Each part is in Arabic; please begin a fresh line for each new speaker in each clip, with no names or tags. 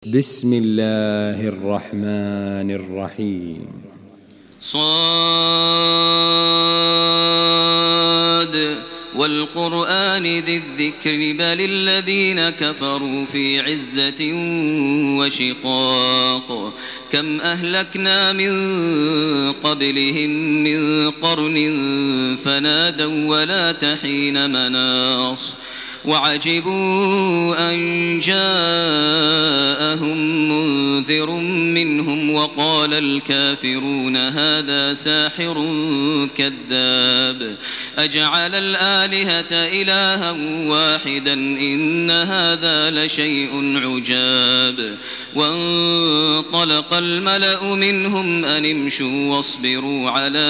بسم الله الرحمن الرحيم.
صاد والقرآن ذي الذكر بل الذين كفروا في عزة وشقاق كم أهلكنا من قبلهم من قرن فنادوا ولا تحين مناص وعجبوا أن جاءهم منذر منهم وقال الكافرون هذا ساحر كذاب أجعل الآلهة إلها واحدا إن هذا لشيء عجاب وانطلق الملأ منهم أن امشوا واصبروا على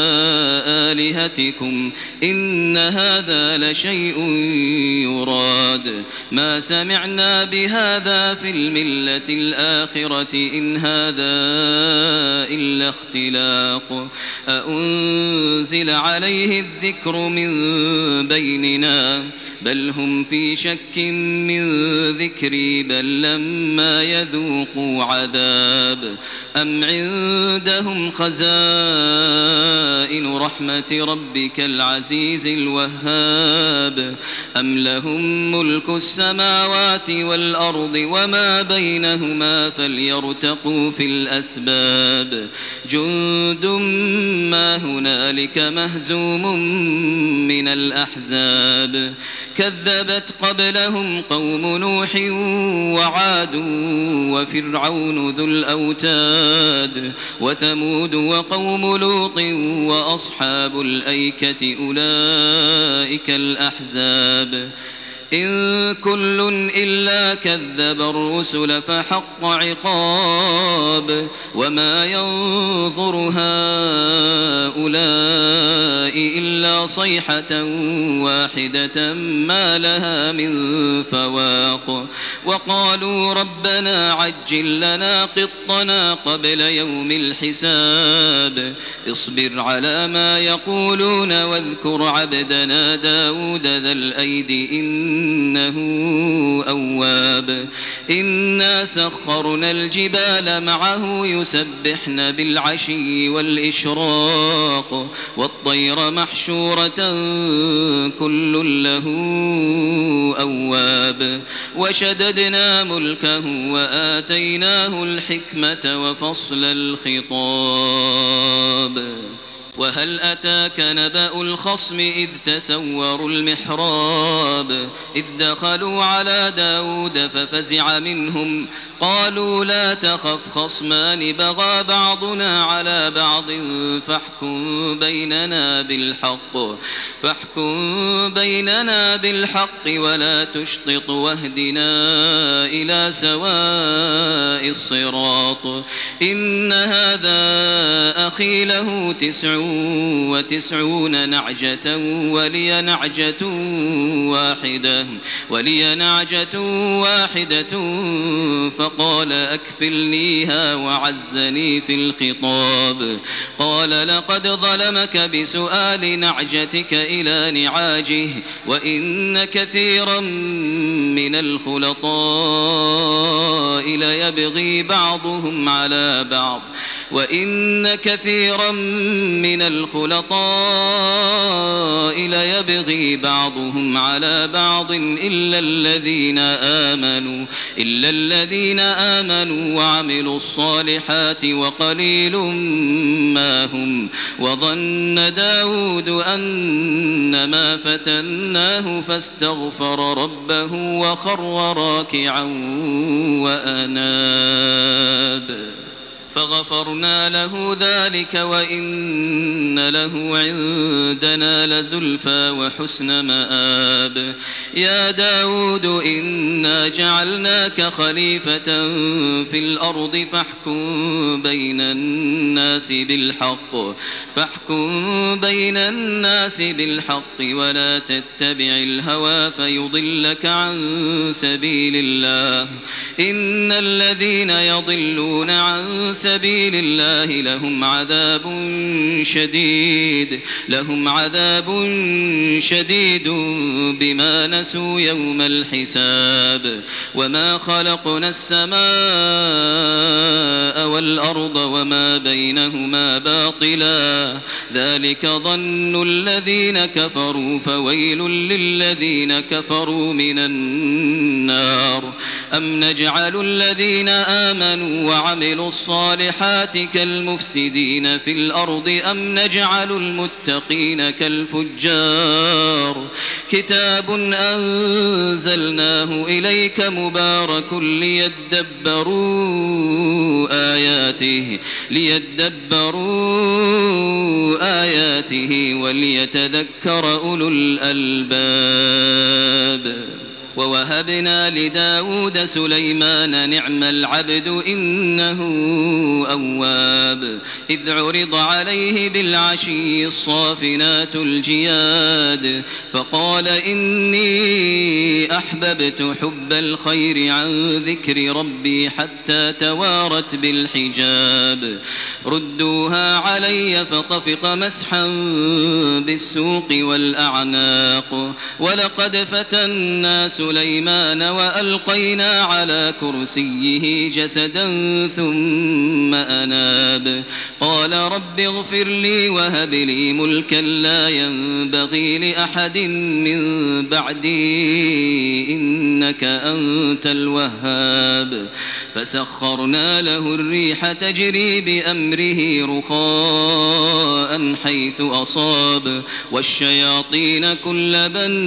آلهتكم إن هذا لشيء يراد ما سمعنا بهذا في الملة الآخرة إن هذا إلا اختلاق أأنزل عليه الذكر من بيننا بل هم في شك من ذكري بل لما يذوقوا عذاب أم عندهم خزائن رحمة ربك العزيز الوهاب أم لهم ملك السماوات والأرض وما بينهما فليرتقوا في الأسباب جند ما هنالك مهزوم من الأحزاب كذبت قبلهم قوم نوح وعاد وفرعون ذو الأوتاد وثمود وقوم لوط وأصحاب الأيكة أولئك الأحزاب إن كل إلا كذب الرسل فحق عقاب وما ينظر هؤلاء إلا صيحة واحدة ما لها من فواق وقالوا ربنا عجل لنا قطنا قبل يوم الحساب اصبر على ما يقولون واذكر عبدنا داود ذا الأيد إنه أواب إنا سخرنا الجبال معه يسبحن بالعشي والإشراق والطير محشورة كل له أواب وشددنا ملكه وآتيناه الحكمة وفصل الخطاب وهل أتاك نبأ الخصم إذ تسوروا المحراب إذ دخلوا على داود ففزع منهم قالوا لا تخف خصمان بغى بعضنا على بعض فاحكم بيننا بالحق ولا تشطط واهدنا إلى سواء الصراط إن هذا أخي له 99 نعجة ولي نعجة واحدة فقال أكفلنيها وعزني في الخطاب قال لقد ظلمك بسؤال نعجتك إلى نعاجه وإن كثيرا من الخلطاء ليبغي بعضهم على بعض إلا الذين آمنوا وعملوا الصالحات وقليل ما هم وظن داود أنما فتناه فاستغفر ربه وخر راكعا وأناب فغفرنا له ذلك وإن له عندنا لزلفى وحسن مآب يا داود إنا جعلناك خليفة في الأرض فاحكم بين الناس بالحق ولا تتبع الهوى فيضلك عن سبيل الله إن الذين يضلون عن سبيل الله لهم عذاب شديد بما نسوا يوم الحساب وما خلقنا السماء والأرض وما بينهما باطلا ذلك ظن الذين كفروا فويل للذين كفروا من النار أم نجعل الذين آمنوا وعملوا الصالحات كالمفسدين في الأرض أم نجعل المتقين كالفجار كتاب أنزلناه إليك مبارك ليدبروا آياته وليتذكر أولو الألباب ووهبنا لداود سليمان نعم العبد إنه أواب إذ عرض عليه بالعشي الصافنات الجياد فقال إني أحببت حب الخير عن ذكر ربي حتى توارت بالحجاب ردوها علي فطفق مسحا بالسوق والأعناق ولقد فتنا سليمان وألقينا على كرسيه جسدا ثم أناب قال رب اغفر لي وهب لي ملكا لا ينبغي لأحد من بعدي إنك أنت الوهاب فسخرنا له الريح تجري بأمره رخاء حيث أصاب والشياطين كل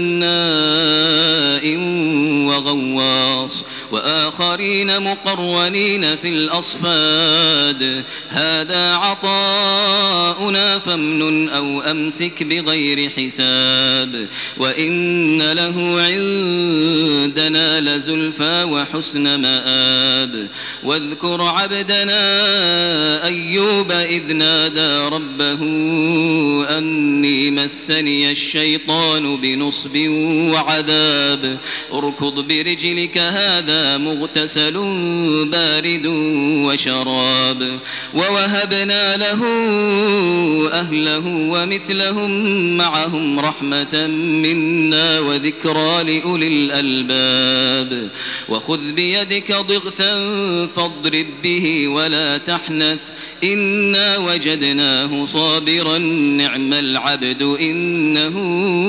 بناء وغواص وآخرين مقرنين في الأصفاد هذا عطاؤنا فامنن أو أمسك بغير حساب وإن له عندنا لزلفى وحسن مآب واذكر عبدنا أيوب إذ نادى ربه أني مسني الشيطان بنصب وعذاب اركض برجلك هذا مغتسل بارد وشراب ووهبنا له أهله ومثلهم معهم رحمة منا وذكرى لأولي الألباب وخذ بيدك ضغثا فاضرب به ولا تحنث إنا وجدناه صابرا نعم العبد إنه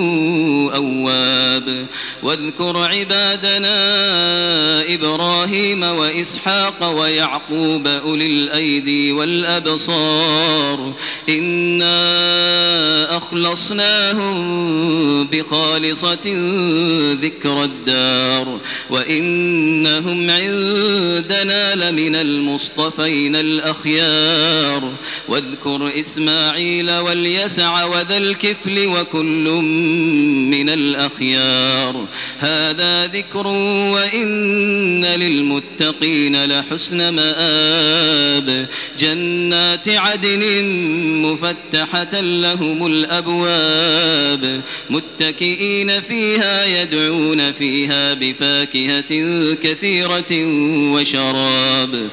أواب واذكر عبادنا إبراهيم وإسحاق ويعقوب أولي الأيدي والأبصار إنا أخلصناهم بخالصة ذكر الدار وإنهم عندنا لمن المصطفين الأخيار واذكر إسماعيل واليسع وذا الكفل وكل من الأخيار هذا ذكر وإن للمتقين لحسن مآب جنات عدن مفتحة لهم الأبواب متكئين فيها يدعون فيها بفاكهة كثيرة وشراب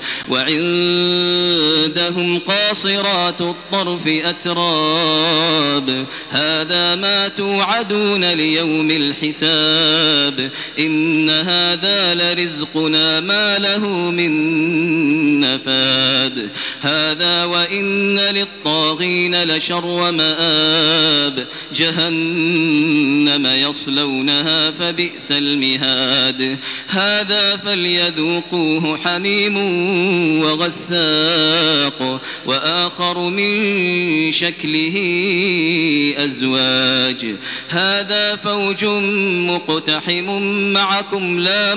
وعندهم قاصرات الطرف أتراب هذا ما توعدون ليوم الحساب إن هذا لرزقنا ما له من نفاد هذا وإن للطاغين لشر مآب جهنم يصلونها فبئس المهاد هذا فليذوقوه حميم وغساق وآخر من شكله أزواج هذا فوج مقتحم معكم لا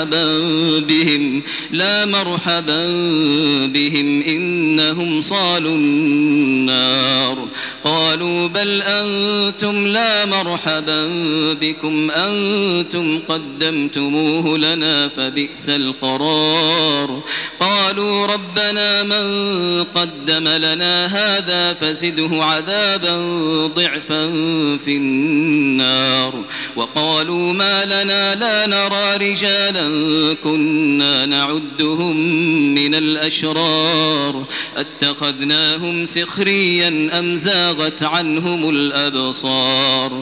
مرحبا بهم إنهم صالوا النار قالوا بل أنتم لا مرحبا بكم أنتم قدمتموه لنا فبئس القرار قال قالوا ربنا من قدم لنا هذا فزده عذابا ضعفا في النار. وقالوا ما لنا لا نرى رجالا كنا نعدهم من الأشرار اتخذناهم سخريا أم زاغت عنهم الأبصار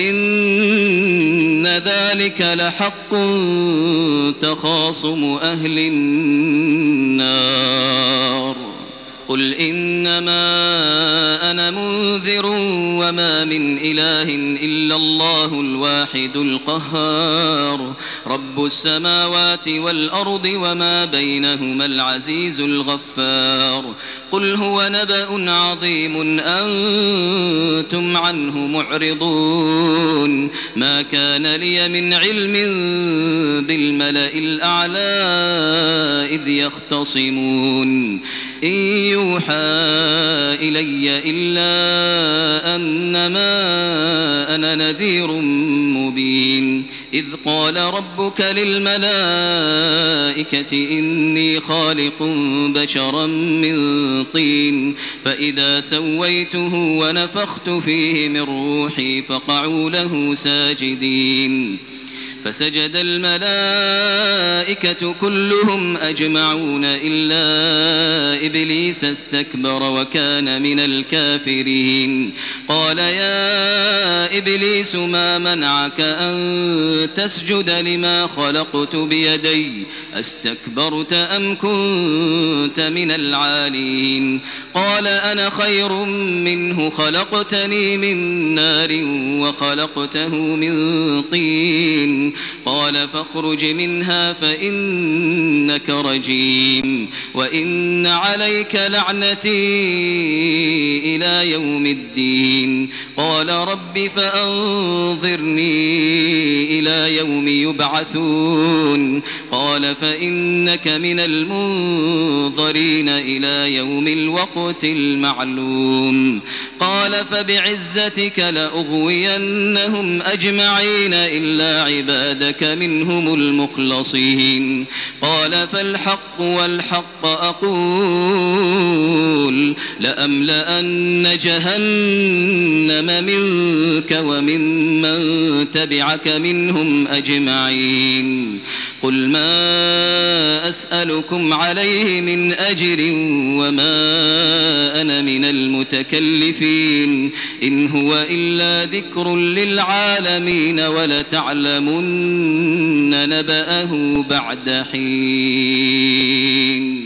إن ذلك لحق تخاصم أهل النار. قل إنما أنا منذر وما من إله إلا الله الواحد القهار رب السماوات والأرض وما بينهما العزيز الغفار. قل هو نبأ عظيم أنتم عنه معرضون ما كان لي من علم بالملأ الأعلى إذ يختصمون إن يوحى إلي إلا أنما أنا نذير مبين. إذ قال ربك للملائكة إني خالق بشرا من طين فإذا سويته ونفخت فيه من روحي فقعوا له ساجدين. فسجد الملائكة كلهم أجمعون إلا إبليس استكبر وكان من الكافرين. قال يا إبليس ما منعك أن تسجد لما خلقت بيدي أستكبرت أم كنت من العالين. قال أنا خير منه خلقتني من نار وخلقته من طين. قال فاخرج منها فإنك رجيم وإن عليك لعنتي إلى يوم الدين. قال رب فأنظرني إلى يوم يبعثون. قال فإنك من المنظرين إلى يوم الوقت المعلوم. قال فبعزتك لأغوينهم أجمعين إلا عبادك منهم المخلصين. قال فالحق والحق أقول لأملأن جهنم منك وممن تبعك منهم أجمعين. قل ما أسألكم عليه من أجر وما أنا من المتكلفين إن هو إلا ذكر للعالمين ولتعلمن نبأه بعد حين.